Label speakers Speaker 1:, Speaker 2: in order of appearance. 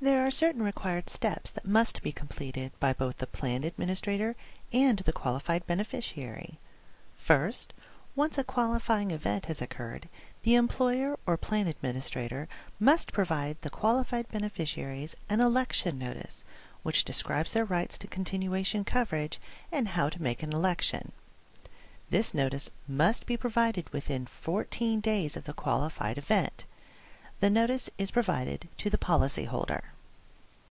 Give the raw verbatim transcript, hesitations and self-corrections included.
Speaker 1: There are certain required steps that must be completed by both the plan administrator and the qualified beneficiary. First, once a qualifying event has occurred, the employer or plan administrator must provide the qualified beneficiaries an election notice, which describes their rights to continuation coverage and how to make an election. This notice must be provided within fourteen days of the qualified event. The notice is provided to the policyholder.